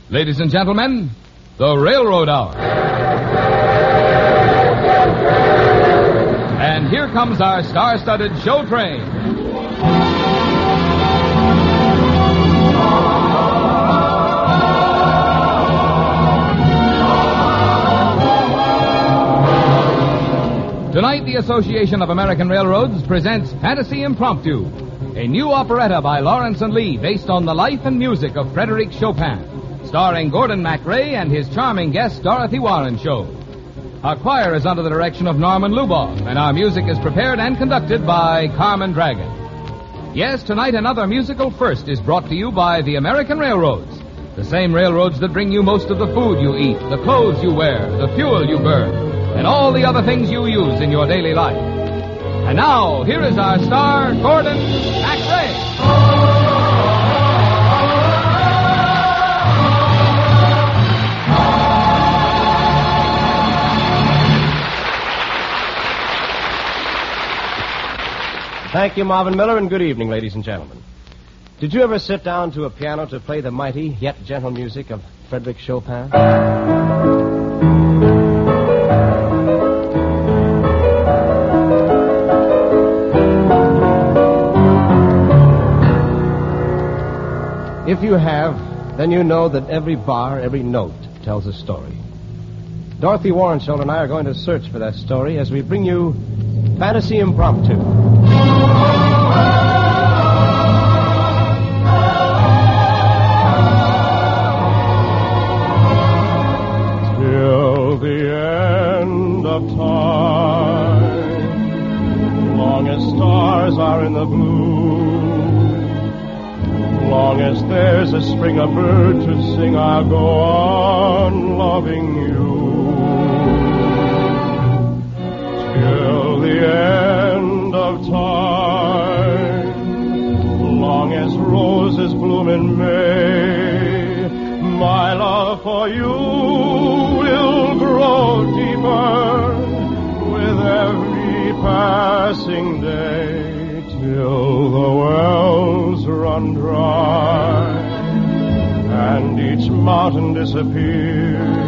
Ladies and gentlemen, the Railroad Hour. And here comes our star-studded show train. Tonight, the Association of American Railroads presents Fantasy Impromptu, a new operetta by Lawrence and Lee based on the life and music of Frederic Chopin, starring Gordon MacRae and his charming guest, Dorothy Warren Show. Our choir is under the direction of Norman Luboff, and our music is prepared and conducted by Carmen Dragon. Yes, tonight another musical first is brought to you by the American Railroads, the same railroads that bring you most of the food you eat, the clothes you wear, the fuel you burn, and all the other things you use in your daily life. And now, here is our star, Gordon MacRae. Thank you, Marvin Miller, and good evening, ladies and gentlemen. Did you ever sit down to a piano to play the mighty yet gentle music of Frederic Chopin? If you have, then you know that every bar, every note tells a story. Dorothy Warrensholt and I are going to search for that story as we bring you Fantasy Impromptu. Till the end of time, long as stars are in the blue, long as there's a string of birds to sing, I'll go on loving you. Till the end of time, long as roses bloom in May, my love for you will grow deeper with every passing day. Till the wells run dry and each mountain disappears,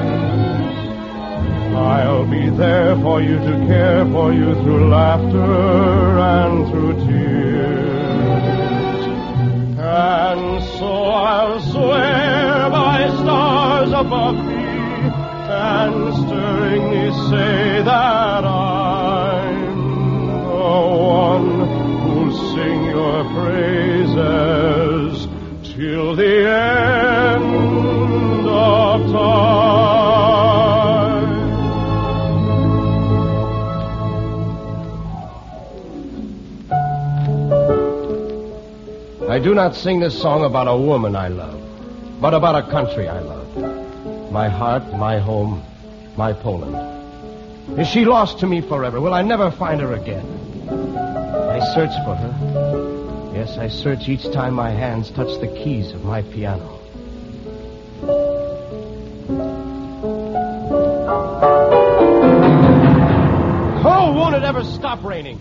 I'll be there for you to care for you through laughter and through tears. And so I'll swear by stars above me and stirringly say that I'm the one sing your praises till the end of time. I do not sing this song about a woman I love, but about a country I love. My heart, my home, my Poland. Is she lost to me forever? Will I never find her again? I search for her. Yes, I search each time my hands touch the keys of my piano. Oh, won't it ever stop raining?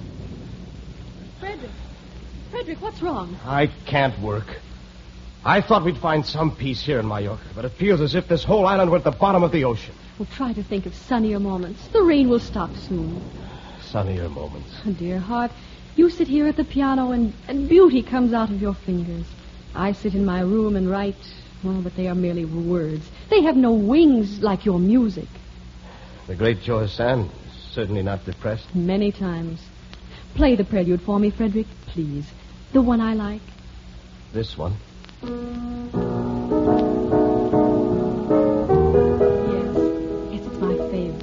Frederick, what's wrong? I can't work. I thought we'd find some peace here in Mallorca, but it feels as if this whole island were at the bottom of the ocean. Well, try to think of sunnier moments. The rain will stop soon. Sunnier moments. Oh, dear heart, you sit here at the piano and beauty comes out of your fingers. I sit in my room and write, well, but they are merely words. They have no wings like your music. The great Joe Hassan is certainly not depressed. Many times. Play the prelude for me, Frederick, please. The one I like. This one. Yes, it's my favorite.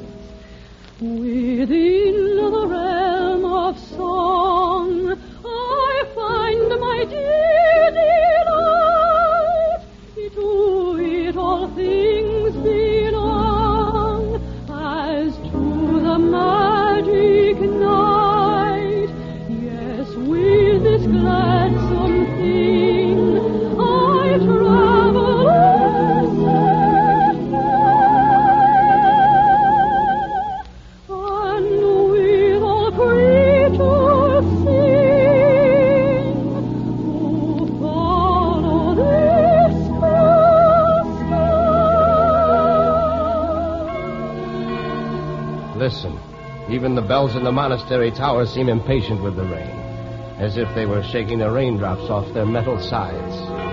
Within the realm of song, I find my dear delight. To it all things belong, as to the magic night. Yes, with this gladsome thing, I listen. Even the bells in the monastery tower seem impatient with the rain, as if they were shaking the raindrops off their metal sides.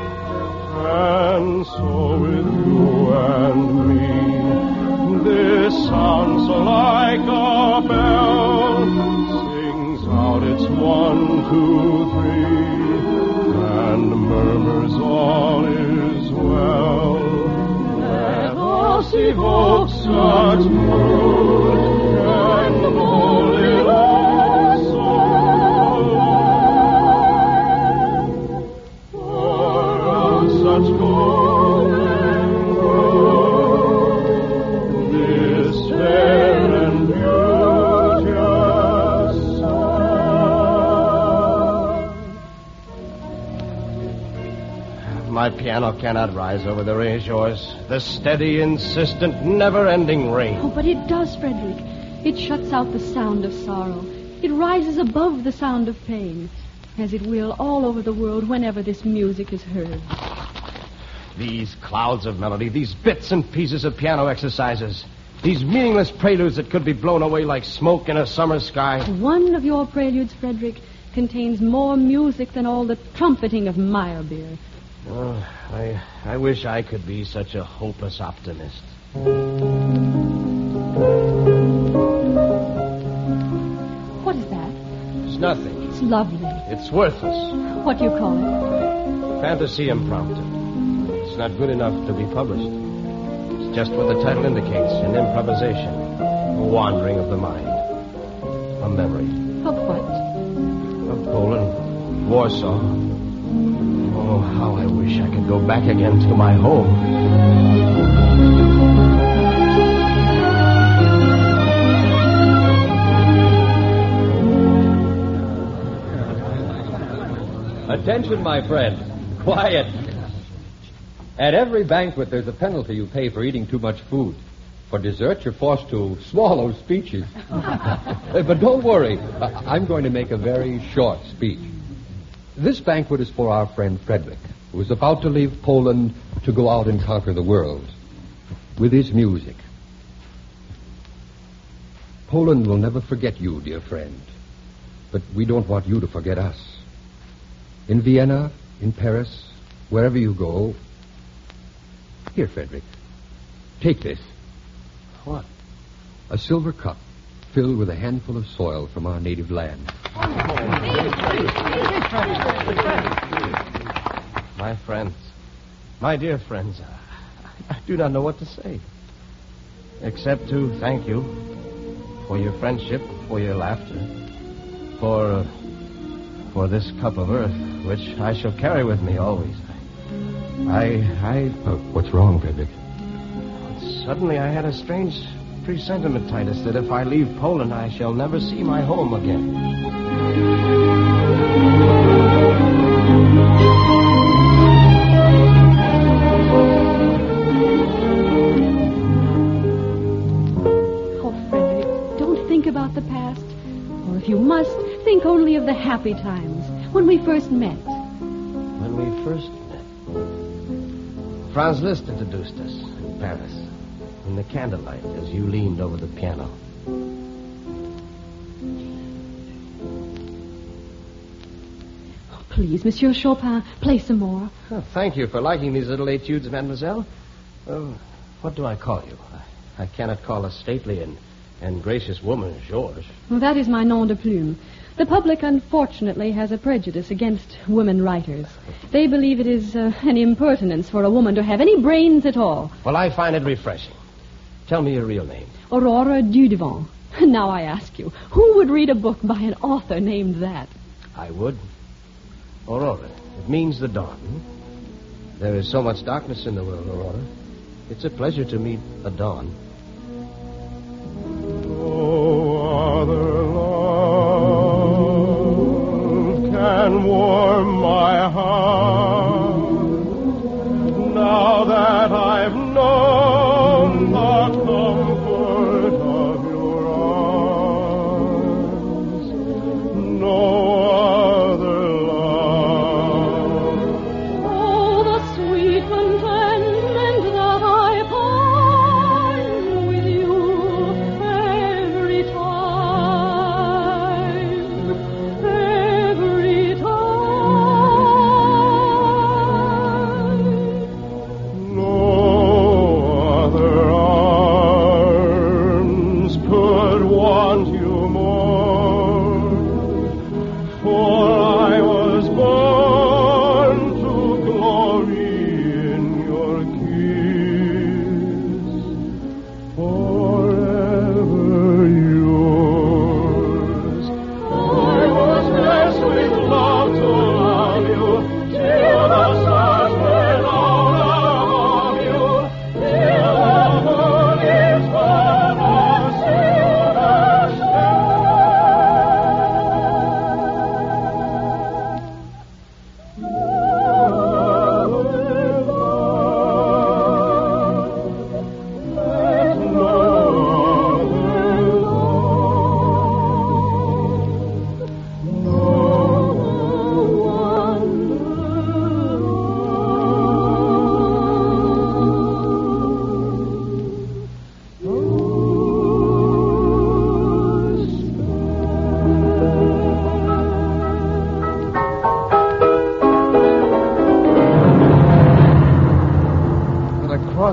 And so with you and me, this sounds like a bell, sings out its 1, 2, 3, and murmurs all is well. Let us evoke such good and holy song, for of such golden growth, this fair and beauteous song. My piano cannot rise over the razors. The steady, insistent, never-ending rain. Oh, but it does, Frederick. It shuts out the sound of sorrow. It rises above the sound of pain, as it will all over the world whenever this music is heard. These clouds of melody, these bits and pieces of piano exercises, these meaningless preludes that could be blown away like smoke in a summer sky. One of your preludes, Frederick, contains more music than all the trumpeting of Meyerbeer. Oh, I wish I could be such a hopeless optimist. What is that? It's nothing. It's lovely. It's worthless. What do you call it? Fantasy impromptu. It's not good enough to be published. It's just what the title indicates, an improvisation, a wandering of the mind, a memory. Of what? Of Poland, Warsaw. Oh, how I wish I could go back again to my home. Attention, my friend. Quiet. At every banquet, there's a penalty you pay for eating too much food. For dessert, you're forced to swallow speeches. But don't worry. I'm going to make a very short speech. This banquet is for our friend Frederick, who is about to leave Poland to go out and conquer the world with his music. Poland will never forget you, dear friend. But we don't want you to forget us. In Vienna, in Paris, wherever you go. Here, Frederick. Take this. What? A silver cup filled with a handful of soil from our native land. My friends, my dear friends, I do not know what to say. Except to thank you for your friendship, for your laughter, for this cup of earth, which I shall carry with me always. What's wrong, Frederick? Suddenly I had a strange presentiment, Titus, that if I leave Poland, I shall never see my home again. Oh, Frederick, don't think about the past. Or if you must, think only of the happy times, when we first met. When we first met? Franz Liszt introduced us in Paris, in the candlelight, as you leaned over the piano. Oh, please, Monsieur Chopin, play some more. Oh, thank you for liking these little etudes, mademoiselle. What do I call you? I cannot call a stately and gracious woman Georges. Well, that is my nom de plume. The public, unfortunately, has a prejudice against women writers. They believe it is an impertinence for a woman to have any brains at all. Well, I find it refreshing. Tell me your real name. Aurora Dudevant. Now I ask you, who would read a book by an author named that? I would. Aurora. It means the dawn. There is so much darkness in the world, Aurora. It's a pleasure to meet a dawn. Oh, other love can warm my heart. Now that I've known the comfort of your arms, no other love. Oh, the sweet contentment that I find with you every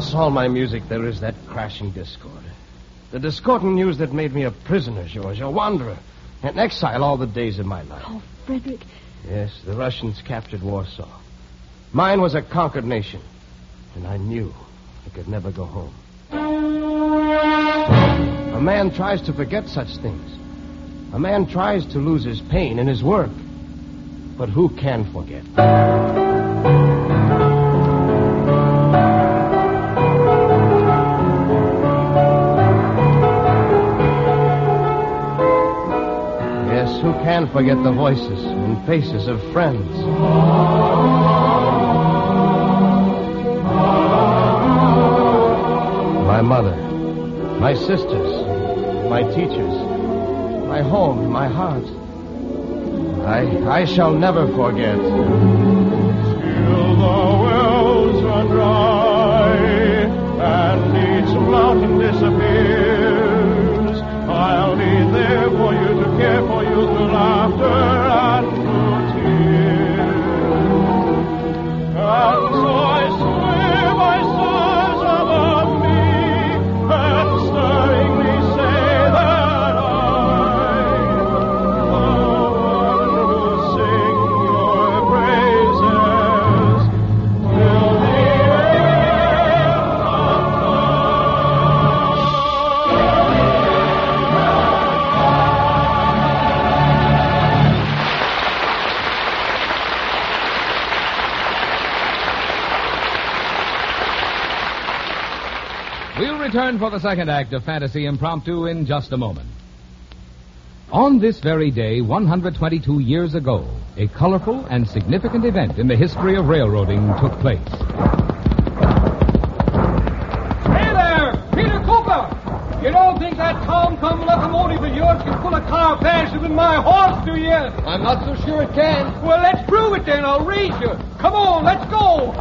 Across all my music, there is that crashing discord. The discordant news that made me a prisoner, George, a wanderer, an exile all the days of my life. Oh, Frederick. Yes, the Russians captured Warsaw. Mine was a conquered nation, and I knew I could never go home. A man tries to forget such things. A man tries to lose his pain in his work. But who can forget? Yes, who can forget the voices and faces of friends? My mother, my sisters, my teachers, my home, my heart. I shall never forget. Till the wells run dry and each mountain disappears, I'll be there for you to care for you through laughter and through tears. And so I swear by stars above me and stirringly say that I, the one who sing your praises till the end of We'll return for the second act of Fantasy Impromptu in just a moment. On this very day, 122 years ago, a colorful and significant event in the history of railroading took place. Hey there, Peter Cooper! You don't think that tom-tom locomotive of yours can pull a car faster than my horse, do you? I'm not so sure it can. Well, let's prove it then. I'll race you. Come on, let's go.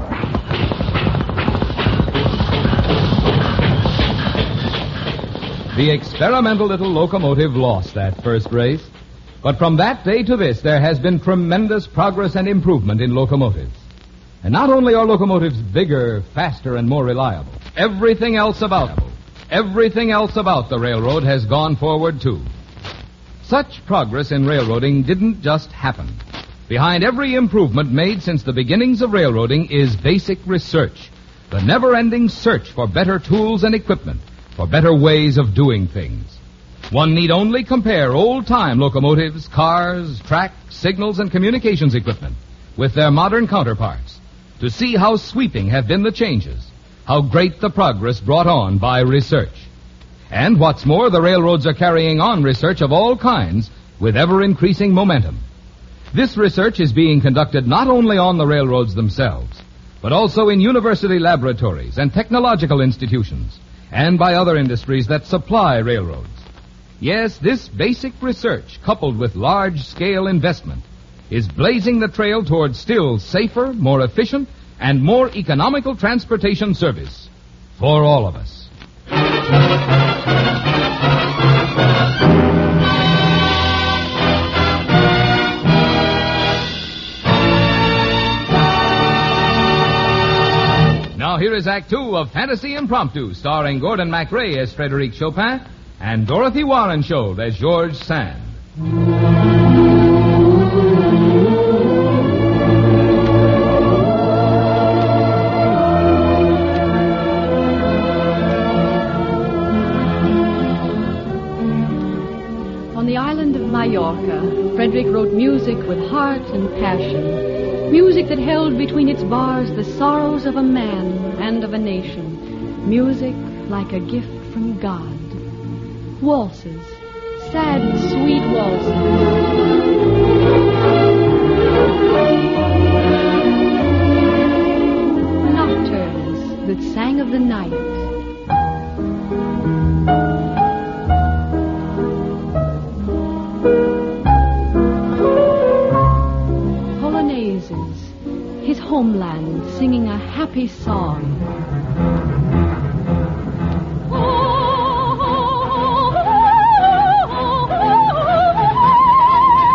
The experimental little locomotive lost that first race. But from that day to this, there has been tremendous progress and improvement in locomotives. And not only are locomotives bigger, faster, and more reliable, everything else about the railroad has gone forward, too. Such progress in railroading didn't just happen. Behind every improvement made since the beginnings of railroading is basic research, the never-ending search for better tools and equipment, for better ways of doing things. One need only compare old-time locomotives, cars, track, signals, and communications equipment with their modern counterparts to see how sweeping have been the changes, how great the progress brought on by research. And what's more, the railroads are carrying on research of all kinds with ever-increasing momentum. This research is being conducted not only on the railroads themselves, but also in university laboratories and technological institutions, and by other industries that supply railroads. Yes, this basic research, coupled with large-scale investment, is blazing the trail towards still safer, more efficient, and more economical transportation service for all of us. Now here is Act Two of Fantasy Impromptu, starring Gordon MacRae as Frédéric Chopin and Dorothy Warrenshold as George Sand. On the island of Mallorca, Frederick wrote music with heart and passion. Music that held between its bars the sorrows of a man and of a nation. Music like a gift from God. Waltzes, sad and sweet waltzes. Nocturnes that sang of the night. His homeland singing a happy song.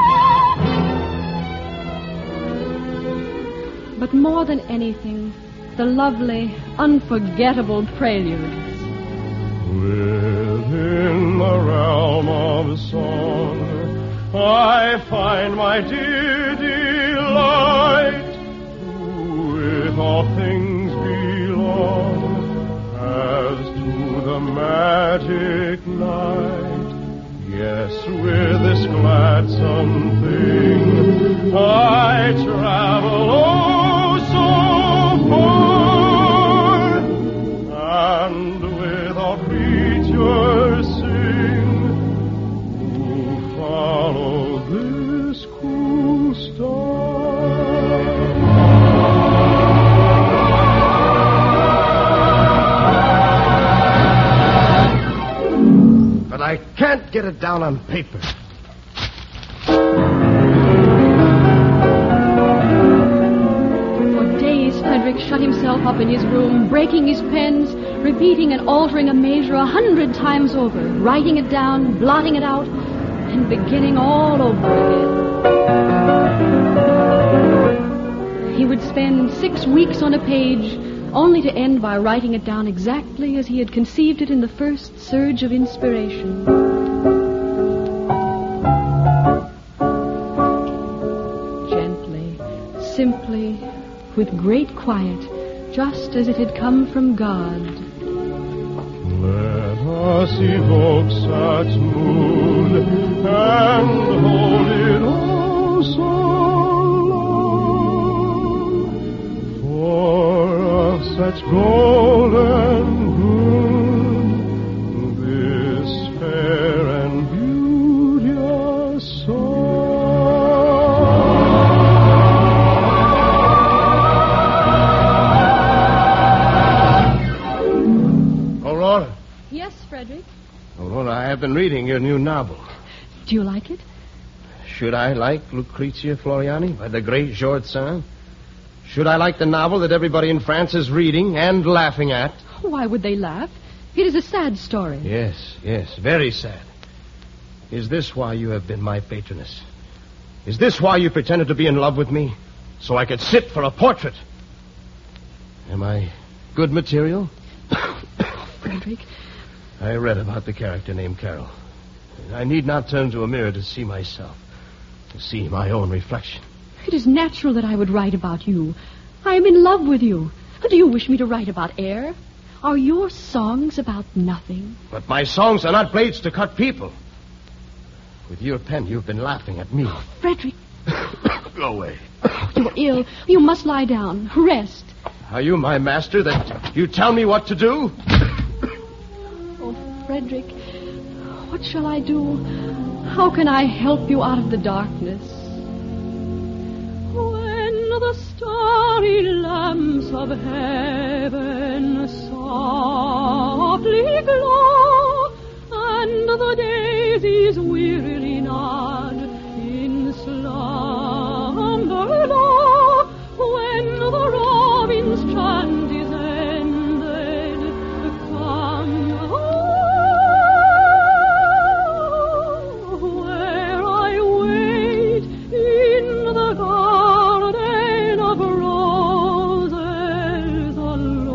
But more than anything, the lovely, unforgettable preludes. Within the realm of song, I find my dear delight. With all things belong as to the magic night. Yes, with this gladsome thing I travel oh so far, and with all creatures sing who follow this cool star. But I can't get it down on paper. For days, Frederick shut himself up in his room, breaking his pens, repeating and altering a measure 100 times over, writing it down, blotting it out, and beginning all over again. He would spend 6 weeks on a page, only to end by writing it down exactly as he had conceived it in the first surge of inspiration. Gently, simply, with great quiet, just as it had come from God. Let us evoke such mood and hold it oh so long, for of such golden good this fair and beauteous song. Aurora. Yes, Frederick? Aurora, I have been reading your new novel. Do you like it? Should I like Lucrezia Floriani by the great George Sand? Should I like the novel that everybody in France is reading and laughing at? Why would they laugh? It is a sad story. Yes, very sad. Is this why you have been my patroness? Is this why you pretended to be in love with me? So I could sit for a portrait? Am I good material? Frederick, I read about the character named Carol. I need not turn to a mirror to see myself, to see my own reflection. it is natural that I would write about you. I am in love with you. Do you wish me to write about air? Are your songs about nothing? But my songs are not blades to cut people. With your pen, you've been laughing at me. Frederick, Go away. you're ill. You must lie down. Rest. Are you my master that you tell me what to do? Oh, Frederick, what shall I do? How can I help you out of the darkness? When the starry lamps of heaven softly glow, and the daisies wearily nod in slumber low, when the robin's chant is ended, come where I wait in the garden of roses alone.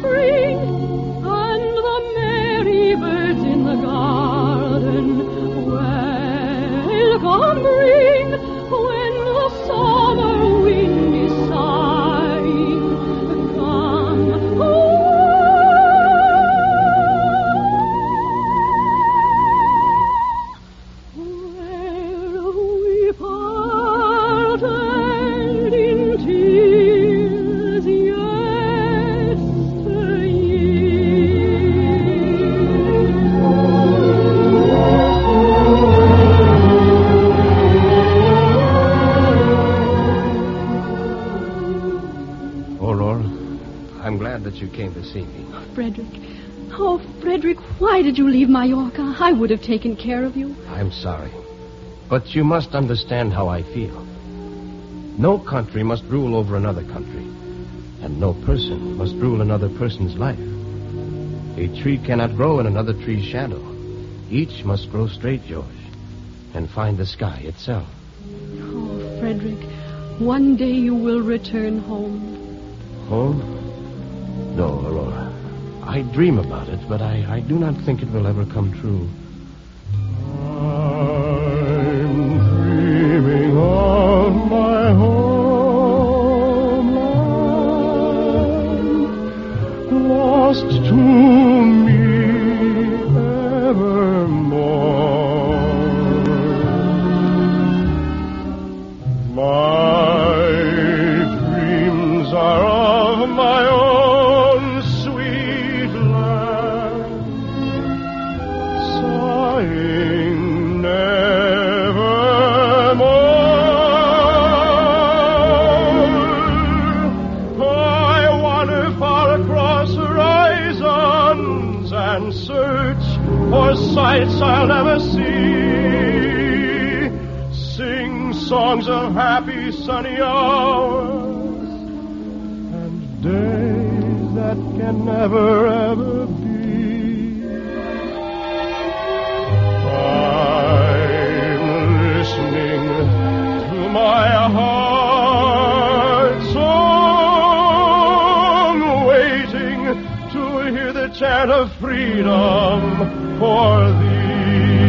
spring, and the merry birds in the garden welcome bring when the summer wind is sighing. Come, where we parted in tears I'm glad that you came to see me. Frederick. Oh, Frederick, why did you leave Mallorca? I would have taken care of you. I'm sorry. But you must understand how I feel. No country must rule over another country. And no person must rule another person's life. A tree cannot grow in another tree's shadow. Each must grow straight, George, and find the sky itself. Oh, Frederick, one day you will return home. Home? No, Aurora. I dream about it, but I do not think it will ever come true. I'm dreaming of my homeland, lost to me evermore. My dreams are of my own sweet land, sighing nevermore. I wander far across horizons and search for sights I'll never see. Sing songs of happy sunny hours and days that can never ever be. I'm listening to my heart's song, waiting to hear the chant of freedom for thee.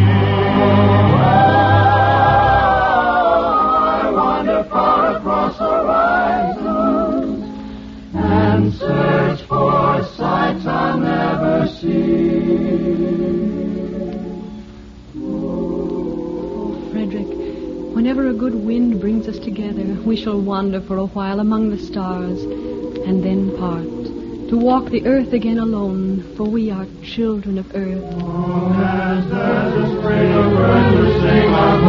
I wander far across horizons and search for sights I'll never see. Frederick, whenever a good wind brings us together, we shall wander for a while among the stars and then part, to walk the earth again alone, for we are children of earth. As there's a spring of birds to sing our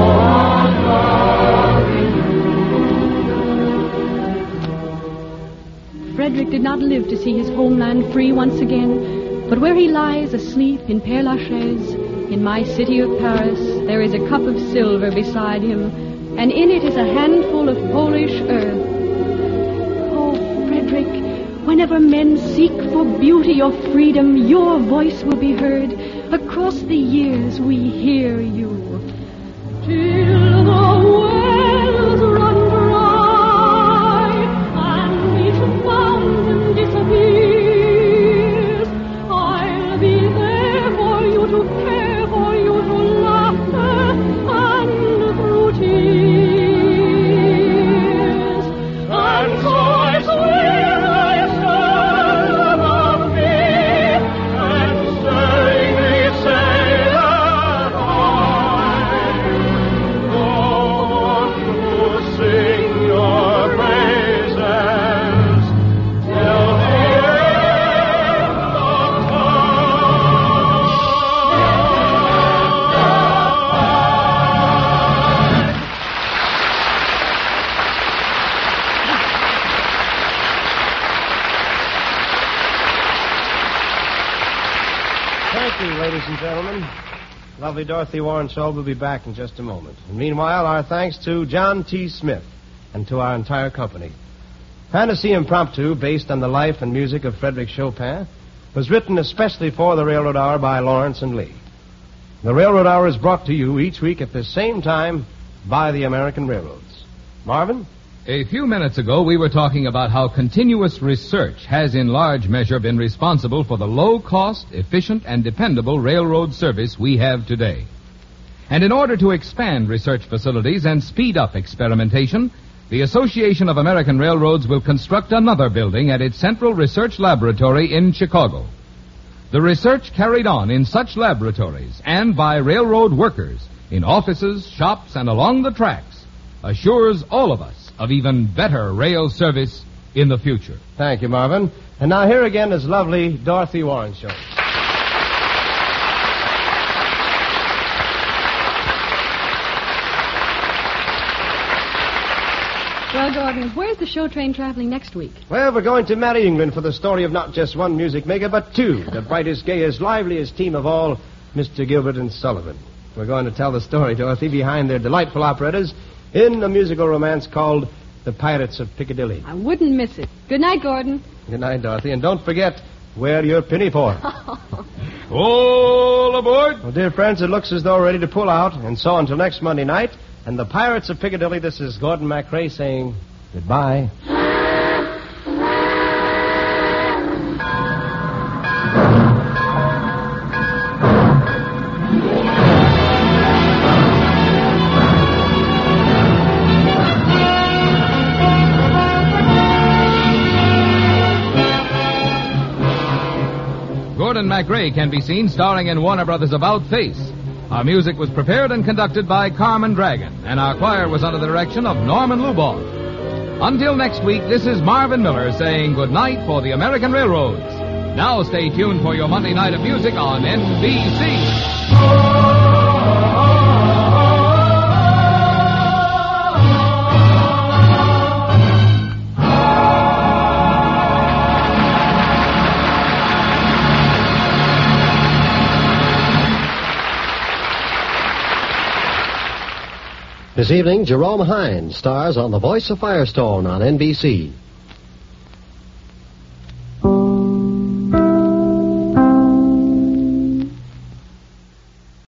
Frederick did not live to see his homeland free once again, but where he lies asleep in Père Lachaise, in my city of Paris, there is a cup of silver beside him, and in it is a handful of Polish earth. Oh, Frederick, whenever men seek for beauty or freedom, your voice will be heard. Across the years we hear you. Till the wells run dry and each fountain disappears, I'll be there for you to care, for you to laughter and through tears. And so I swear I stand above me, and serenely say that I'm the one who sing your praises till the end of Thank you, ladies and gentlemen. Lovely Dorothy Warren Shaw will be back in just a moment. And meanwhile, our thanks to John T. Smith and to our entire company. Fantasy Impromptu, based on the life and music of Frederick Chopin, was written especially for the Railroad Hour by Lawrence and Lee. The Railroad Hour is brought to you each week at the same time by the American Railroads. Marvin? A few minutes ago, we were talking about how continuous research has in large measure been responsible for the low-cost, efficient, and dependable railroad service we have today. And in order to expand research facilities and speed up experimentation, the Association of American Railroads will construct another building at its Central Research Laboratory in Chicago. The research carried on in such laboratories and by railroad workers in offices, shops, and along the tracks assures all of us of even better rail service in the future. Thank you, Marvin. And now here again is lovely Dorothy Warrenshaw. Well, Gordon, where's the show train traveling next week? Well, we're going to Merry England for the story of not just one music maker, but two. The brightest, gayest, liveliest team of all, Mr. Gilbert and Sullivan. We're going to tell the story, Dorothy, behind their delightful operettas in a musical romance called The Pirates of Piccadilly. I wouldn't miss it. Good night, Gordon. Good night, Dorothy. And don't forget, wear your pinafore. All aboard! Well, dear friends, it looks as though we're ready to pull out. And so until next Monday night, and The Pirates of Piccadilly, this is Gordon MacRae saying goodbye. Gordon MacRae can be seen starring in Warner Brothers' About Face. Our music was prepared and conducted by Carmen Dragon, and our choir was under the direction of Norman Luboff. Until next week, this is Marvin Miller saying good night for the American Railroads. Now stay tuned for your Monday night of music on NBC. This evening, Jerome Hines stars on The Voice of Firestone on NBC.